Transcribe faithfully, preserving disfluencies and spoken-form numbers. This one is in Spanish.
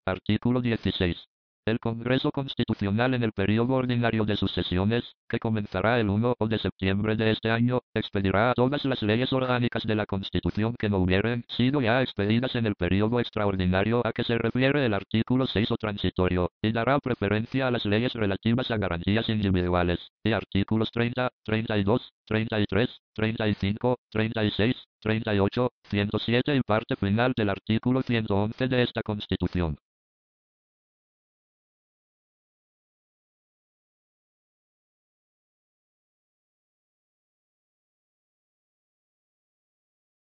Artículo dieciséis. El Congreso Constitucional en el período ordinario de sus sesiones, que comenzará el primero de septiembre de este año, expedirá todas las leyes orgánicas de la Constitución que no hubieren sido ya expedidas en el período extraordinario a que se refiere el artículo seis o transitorio, y dará preferencia a las leyes relativas a garantías individuales, y artículos treinta, treinta y dos, treinta y tres, treinta y cinco, treinta y seis, treinta y ocho, ciento siete y parte final del artículo ciento once de esta Constitución.